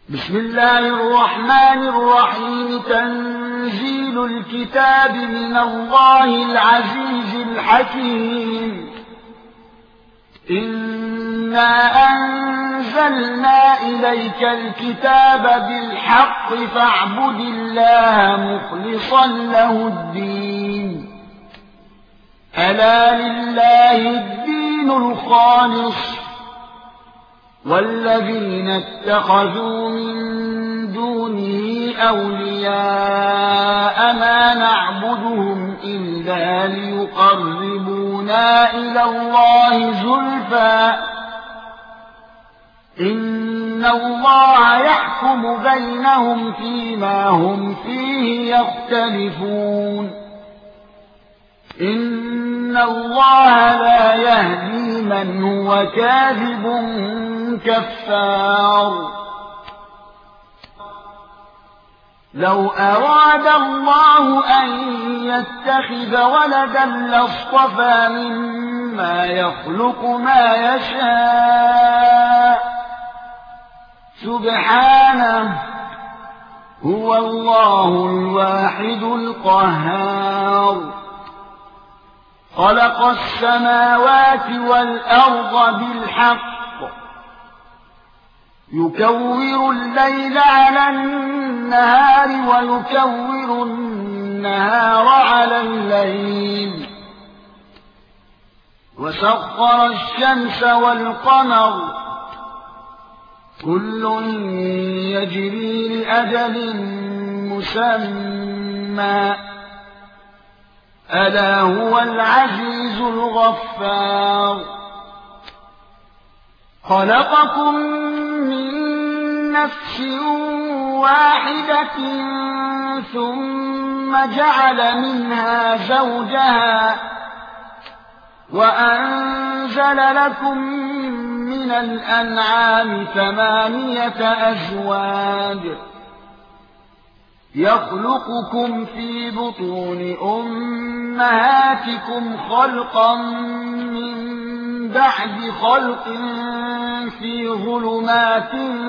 بسم الله الرحمن الرحيم. تنزيل الكتاب من الله العزيز الحكيم. إنا أنزلنا إليك الكتاب بالحق فاعبد الله مخلصا له الدين. ألا لله الدين الخالص والذين اتخذوا من دونه أولياء ما نعبدهم إلا ليقربونا إلى الله زلفى إن الله يحكم بينهم فيما هم فيه يختلفون. إن الله لا يهدي من هو كاذب كفار. لو أراد الله أن يتخذ ولدا لاصطفى مما يخلق ما يشاء سبحانه هو الله الواحد القهار. خلق السماوات والأرض بالحق يكور الليل على النهار ويكور النهار على الليل وسخر الشمس والقمر كل يجري لأجل مسمى ألا هو العزيز الغفار. خلقكم من نفس واحدة ثم جعل منها زوجها وأنزل لكم من الأنعام 8 أزواج يخلقكم في بطون أمهاتكم خلقا من بعد خلق في ظلمات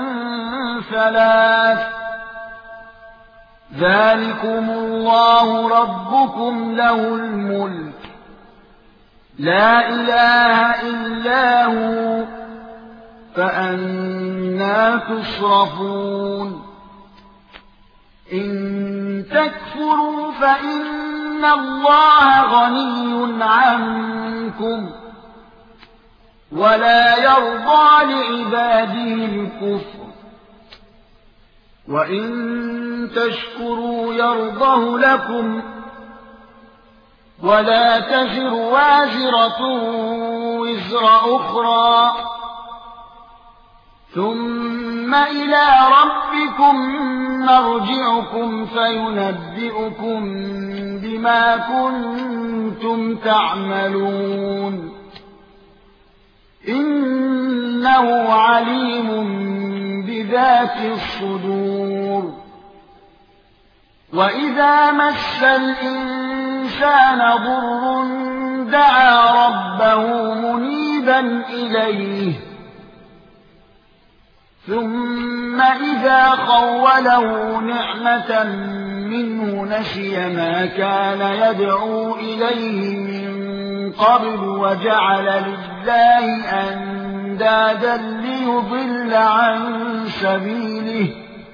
3 ذلكم الله ربكم له الملك لا إله إلا هو فأنى تصرفون. إن تكفروا فإن الله غني عنكم ولا يرضى لعباده الكفر وإن تشكروا يرضه لكم ولا تزر وازرة وزر أخرى ثم إلى ربكم مرجعكم فينبئكم بما كنتم تعملون إنه عليم بذات الصدور. وإذا مس الإنسان ضر دعا ربه منيبا إليه ثم إذا خوله نعمة منه نسي ما كان يدعو إليه من قبل وجعل لله أندادا ليضل عن سبيله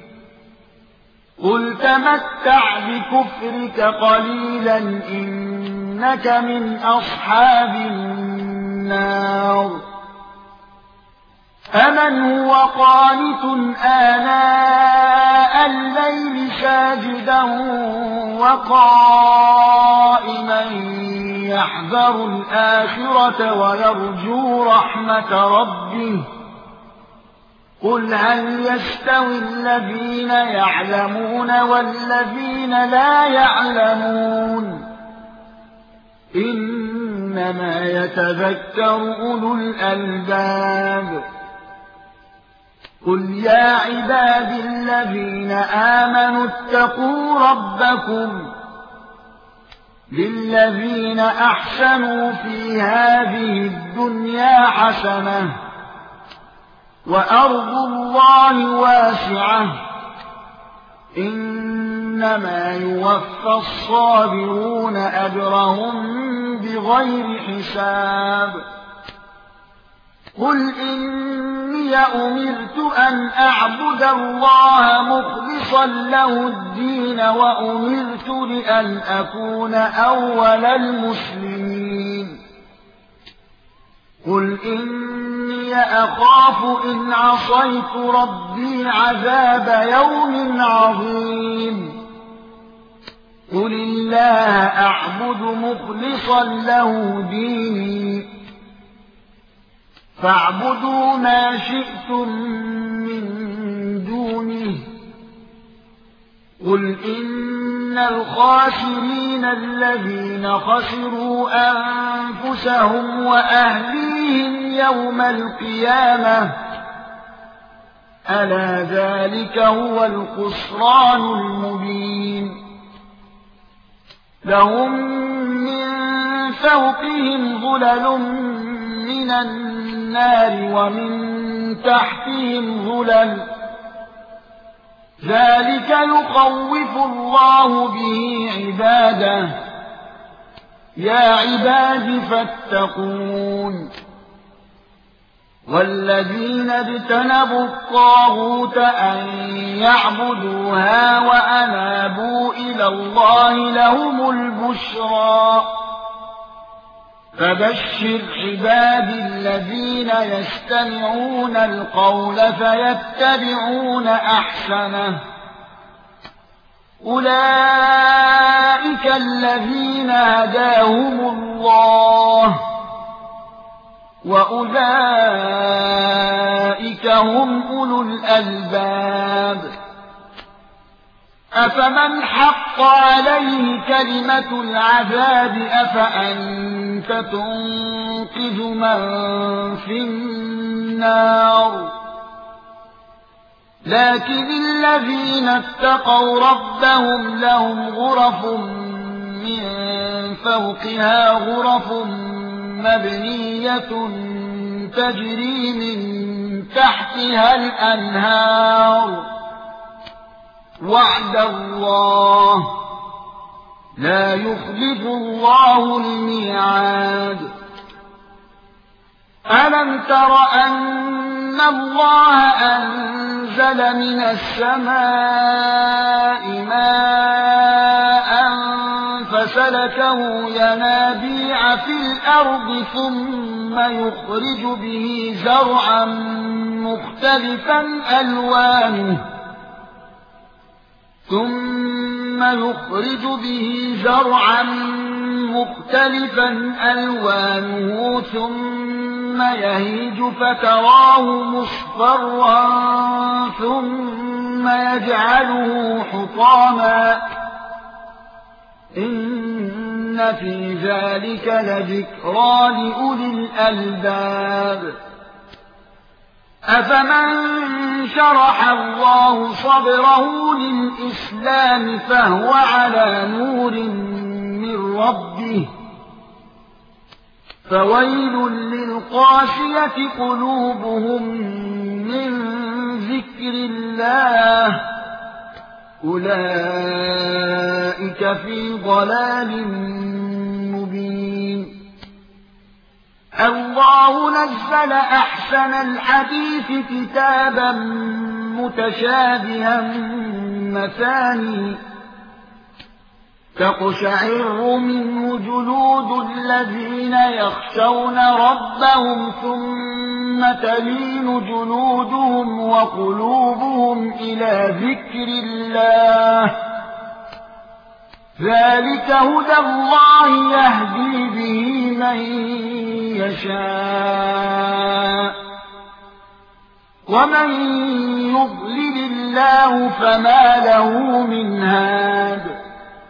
قل تمتع بكفرك قليلا إنك من أصحاب النار. أمن هو قانت آناء الليل ساجدا وقائما يحذر الآخرة ويرجو رحمة ربه قل هل يستوي الذين يعلمون والذين لا يعلمون إنما يتذكر أولو الألباب. قل يا عبادي الذين آمنوا اتقوا ربكم للذين أحسنوا في هذه الدنيا حسنة وأرض الله واسعة إنما يوفى الصابرون أجرهم بغير حساب قل إني أمرت أن أعبد الله مخلصا له الدين وأمرت لأن أكون أول المسلمين قل إني أخاف إن عصيت ربي عذاب يوم عظيم قل الله أعبد مخلصا له ديني فاعبدوا ما شئتم من دونه قل إن الخاسرين الذين خسروا أنفسهم وأهليهم يوم القيامة ألا ذلك هو الخسران المبين لهم من فوقهم ظلل من النار ومن تحتهم ظلل ذلك يخوف الله به عباده يا عباد فاتقون والذين اجتنبوا الطاغوت أن يعبدوها وأنابوا إلى الله لهم البشرى فبشر عباد الذين يستمعون القول فيتبعون أحسنه أولئك الذين هداهم الله وأولئك هم أولو الألباب أفمن حق عليه كلمة العذاب أفأنت تنقذ من في النار لكن الذين اتقوا ربهم لهم غرف من فوقها غرف مبنية تجري من تحتها الأنهار وعد الله لا يخلف الله الميعاد ألم تر أن الله أنزل من السماء ماء فسلكه ينابيع في الأرض ثم يخرج به زرعا مختلفا ألوانه ثم يهيج فتراه مصفرا ثم يجعله حطاما إن في ذلك لذكرى لأولي الألباب أفمن شرح الله صدره للإسلام فهو على نور من ربه فويل للقاسية قلوبهم من ذكر الله أولئك في ضلال مبين الله نزل أحسن الحديث كتابا متشابها مثاني تقشعر منه جلود الذين يخشون ربهم ثم تلين جلودهم وقلوبهم إلى ذكر الله ذلك هدى الله يهدي به من يشاء ومن يضلل الله فما له من هاد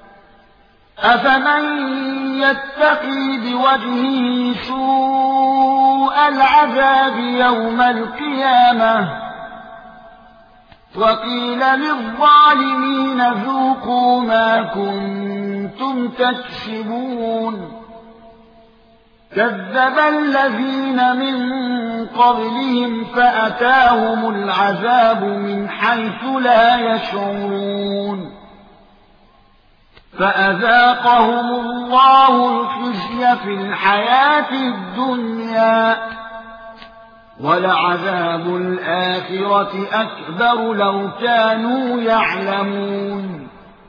أفمن يتقي بوجهه سوء العذاب يوم القيامة وقيل للظالمين ذوقوا ما كنتم تكسبون كذب الذين من قبلهم فأتاهم العذاب من حيث لا يشعرون فأذاقهم الله الخزي في الحياة الدنيا ولعذاب الآخرة أكبر لو كانوا يعلمون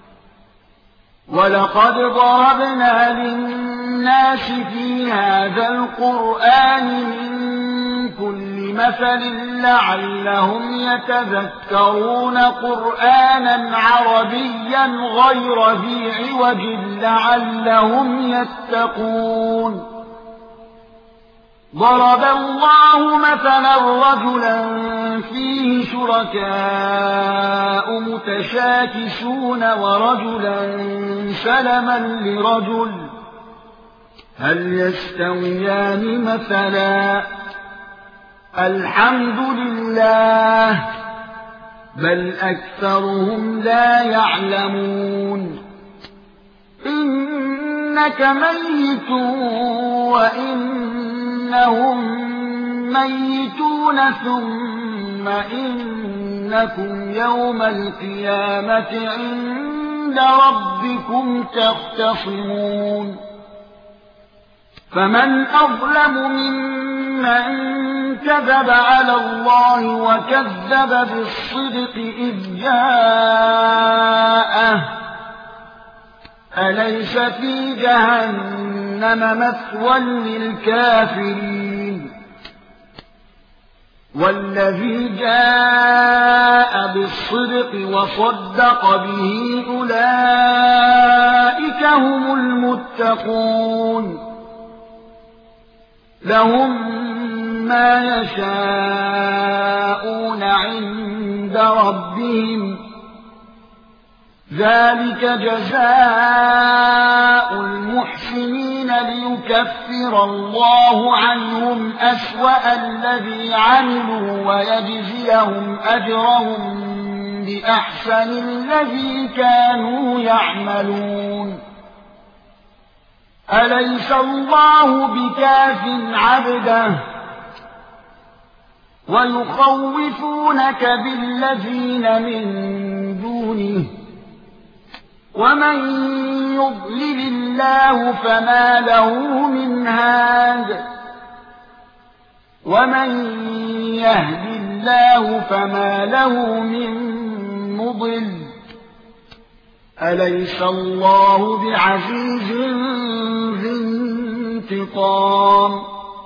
ولقد ضربنا للناس في هذا القرآن من كل مثل لعلهم يتذكرون قرآنا عربيا غير ذي عوج لعلهم يتقون ضرب الله مثلا رجلا فيه شركاء متشاكسون ورجلا سلما لرجل هل يستويان مثلا الحمد لله بل أكثرهم لا يعلمون إنك ميت وإنهم ميتون ثم إنكم يوم القيامة عند ربكم تختصمون فمن أظلم ممن كذب على الله وكذب بالصدق إذ جاءه أليس في جهنم مثوى للكافرين والذي جاء بالصدق وصدق به أولئك هم المتقون لهم ما يشاءون عند ربهم ذلك جزاء المحسنين ليكفر الله عنهم أسوأ الذي عملوا ويجزيهم أجرهم بأحسن الذي كانوا يعملون أليس الله بكاف عبده ويخوفونك بالذين من دونه ومن يضلل الله فما له من هاد ومن يهد الله فما له من مضل أليس الله بعزيز ذي انتقام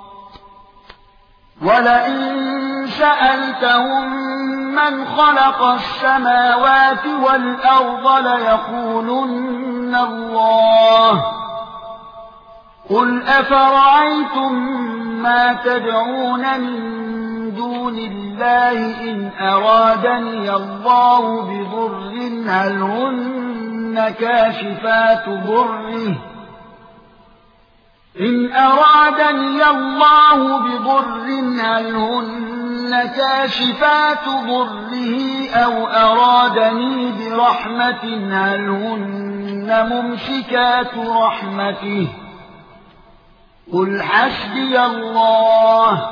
ولئن سألتهم من خلق السماوات والأرض ليقولن الله قل أفرأيتم ما تدعون من دون الله إن أرادني الله بضر هل هن كاشفات ضره إن أرادني الله بضر هل هن كاشفات ضره أو أرادني برحمة هل هن ممسكات رحمته قل حسبي الله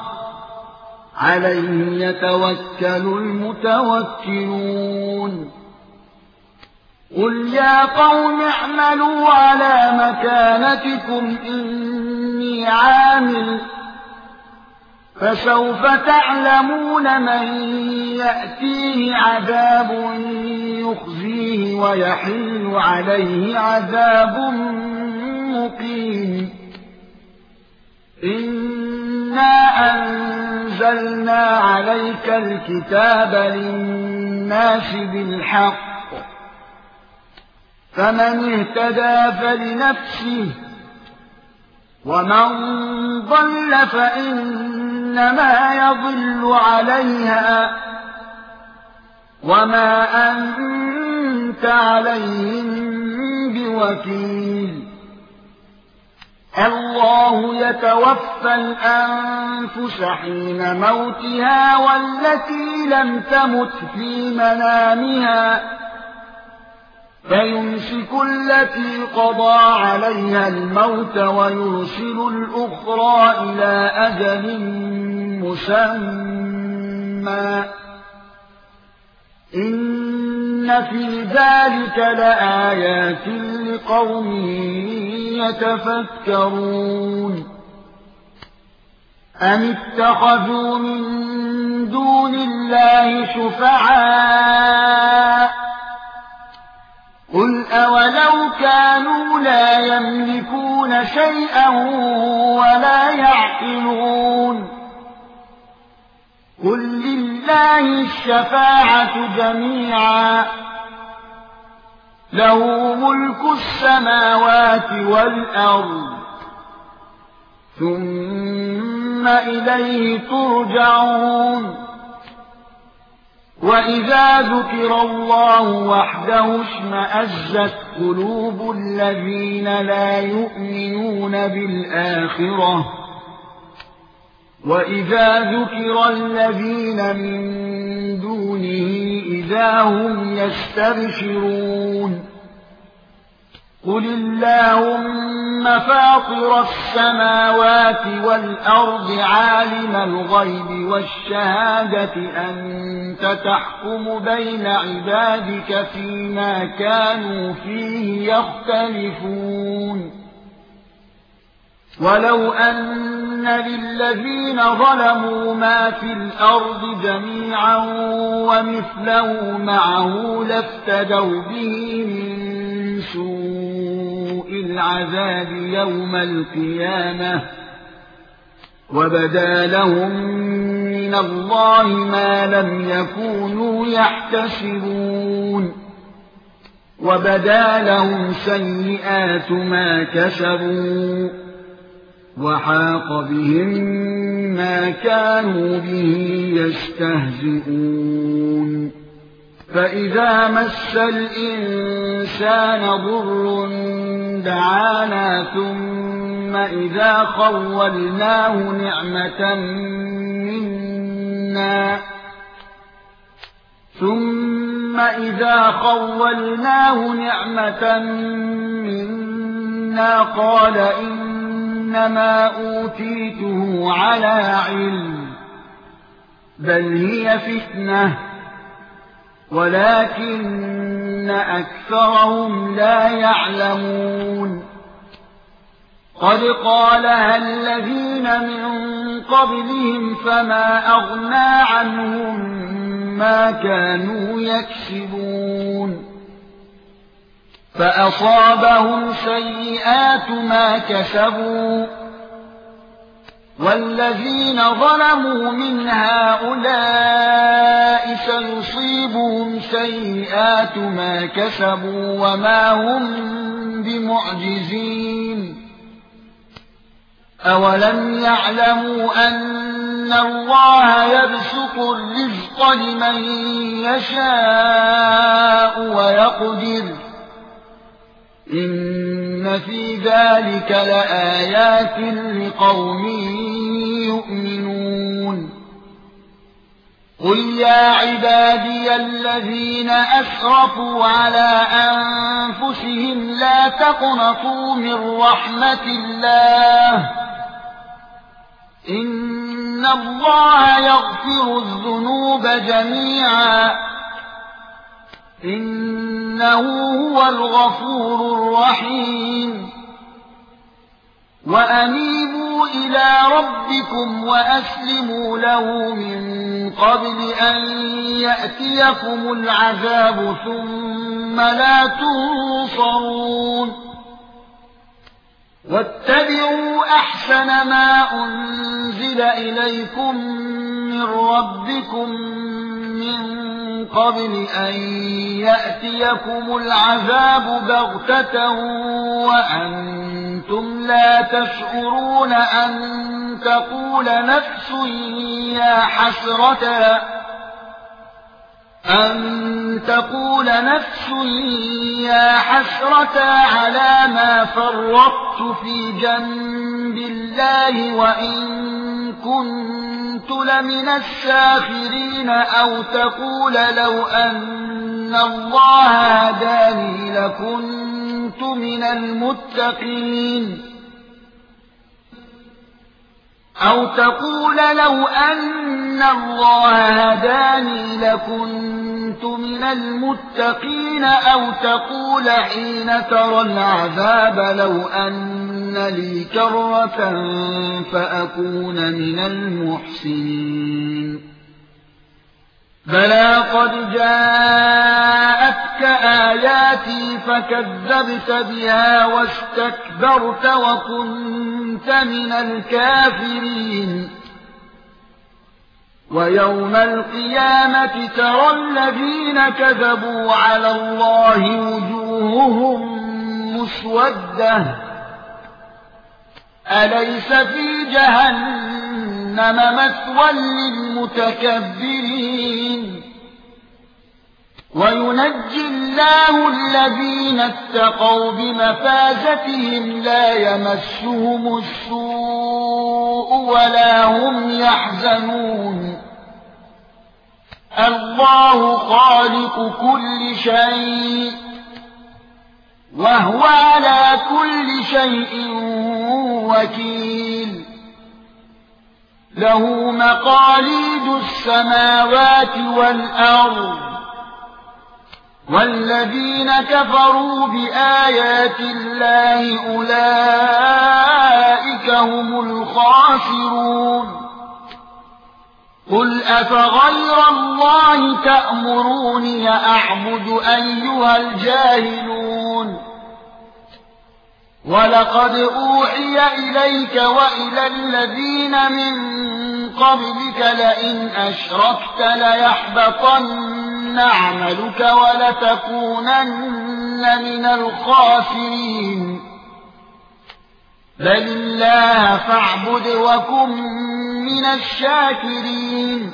عليه يتوكل المتوكلون قل يا قوم اعملوا على مكانتكم إني عامل فسوف تعلمون من يأتيه عذاب يخزيه ويحل عليه عذاب مقيم إنا أنزلنا عليك الكتاب للناس بالحق فمن اهتدى فلنفسه ومن ضل فإنما يضل عليها وما أنت عليهم بوكيل الله يتوفى الأنفس حين موتها والتي لم تمت في منامها فيمسك التي قضى عليها الموت ويرسل الأخرى إلى أجل مسمى إن في ذلك لآيات لقوم يتفكرون أم اتخذوا من دون الله شفعاء قل أولو كانوا لا يملكون شيئا ولا يعقلون قل لله الشفاعة جميعا له ملك السماوات والأرض ثم إليه ترجعون وإذا ذكر الله وحده اشمأزت قلوب الذين لا يؤمنون بالآخرة وإذا ذكر الذين من دونه إذا هم يستبشرون قل اللهم فاطر السماوات والأرض عالم الغيب والشهادة أنت تحكم بين عبادك فيما كانوا فيه يختلفون ولو أن للذين ظلموا ما في الأرض جميعا ومثله معه لافتدوا به من سوء العذاب يوم القيامة وبدا لهم من الله ما لم يكونوا يحتسبون وبدا لهم سيئات ما كسبوا وحاق بهم ما كانوا به يستهزئون فإذا مس الإنسان ضر دعانا ثم إذا خولناه نعمة منا قال إنما أوتيته على علم بل هي فتنة ولكن أكثرهم لا يعلمون قد قالها الذين من قبلهم فما أغنى عنهم ما كانوا يكسبون فأصابهم سيئات ما كسبوا والذين ظلموا من هؤلاء سيصيبهم سيئات ما كسبوا وما هم بمعجزين أولم يعلموا أن الله يبسط الرزق لمن يشاء ويقدر إن في ذلك لآيات لقوم يؤمنون قل يا عبادي الذين أسرفوا على أنفسهم لا تقنطوا من رحمة الله إن الله يغفر الذنوب جميعا إنه هو الغفور الرحيم وأنيبوا إلى ربكم وأسلموا له من قبل أن يأتيكم العذاب ثم لا تنصرون واتبعوا أحسن ما أنزل إليكم من ربكم من قبل أن يأتيكم العذاب بغتة وأنتم لا تشعرون أن تقول نفس يا حسرة على ما فرطت في جنب الله وإن كنت كنت لمن الساخرين أو تقول لو أن الله هداني لكنت من المتقين أو تقول لو أن الله هداني لكنت من المتقين أو تقول حين ترى العذاب لو أن لي كرة فأكون من المحسنين بلى قد جاءتك آياتي فكذبت بها واستكبرت وكنت من الكافرين ويوم القيامة ترى الذين كذبوا على الله وجوههم مسودة أليس في جهنم مثوى للمتكبرين وينجي الله الذين اتقوا بمفازتهم لا يمسهم السوء ولا هم يحزنون الله خالق كل شيء وهو على كل شيء وكيل له مقاليد السماوات والأرض والذين كفروا بآيات الله أولئك هم الخاسرون قل أفغير الله تأمروني أعبد أيها الجاهلون ولقد أوحي إليك وإلى الذين من قبلك لئن أشركت ليحبطن عملك ولتكونن من الخاسرين بل الله فاعبد وكن من الشاكرين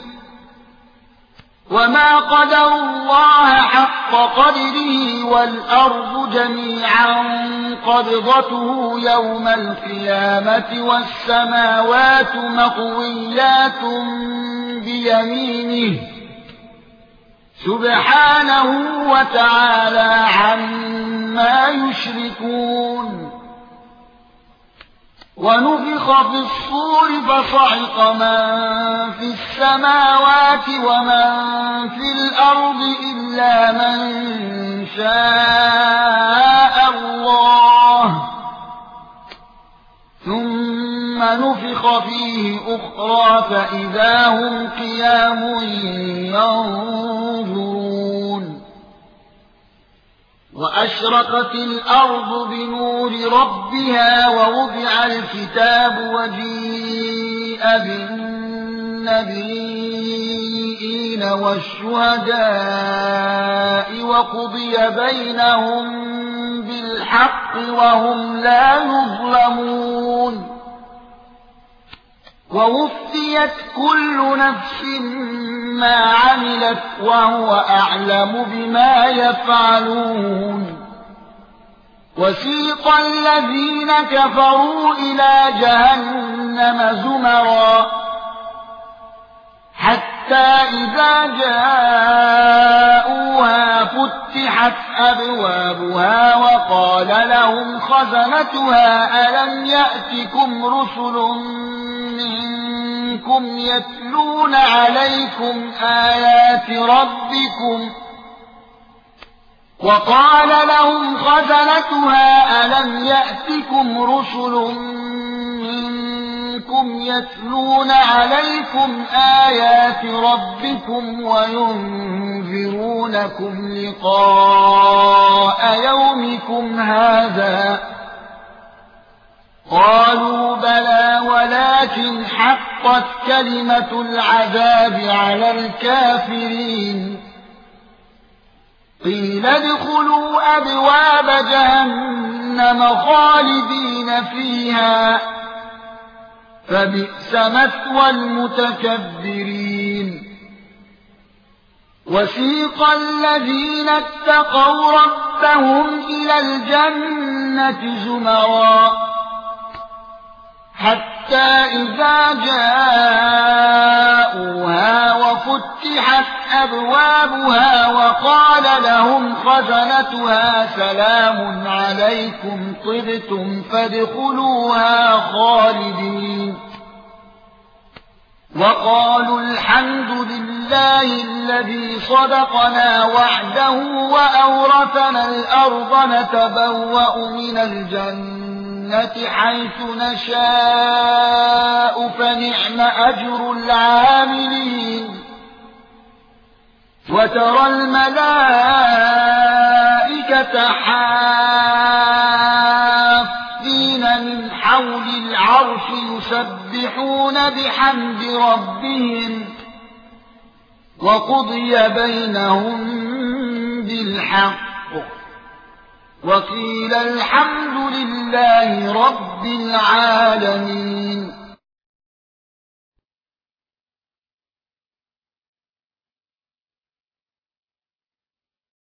وما قدروا الله حق قدره والأرض جميعا قبضته يوم القيامة والسماوات مطويات بيمينه سبحانه وتعالى عما يشركون ونفخ في الصور فصعق من في السماوات ومن في الأرض إلا من شاء الله ثم نفخ فيه أخرى فإذا هم قيام ينظرون وأشرقت الأرض بنور ربها ووضع الكتاب وجيء بالنبيين والشهداء وقضي بينهم بالحق وهم لا يظلمون ووفيت كل نفس ما عملت وهو أعلم بما يفعلون وسيق الذين كفروا إلى جهنم زمرا حتى إذا جاءوها فتحت أبوابها وقال لهم خزنتها ألم يأتكم رسل منكم يتلون عليكم آيات ربكم وقال لهم خزنتها ألم يأتكم رسل منكم يتلون عليكم آيات ربكم وينذرونكم لقاء يومكم هذا قالوا بلى ولكن حقت كلمة العذاب على الكافرين قيل ادخلوا أبواب جهنم خالدين فيها فبئس مثوى المتكبرين وسيق الذين اتقوا ربهم إلى الجنة زمرا حتى حتى إذا جاءوها وفتحت أبوابها وقال لهم خزنتها سلام عليكم طبتم فادخلوها خالدين وقالوا الحمد لله الذي صدقنا وعده وأورثنا الأرض نتبوأ من الجنة حيث نشاء فنعم أجر العاملين وترى الملائكة حافين من حول العرش يسبحون بحمد ربهم وقضي بينهم بالحق وقيل الحمد لله رب العالمين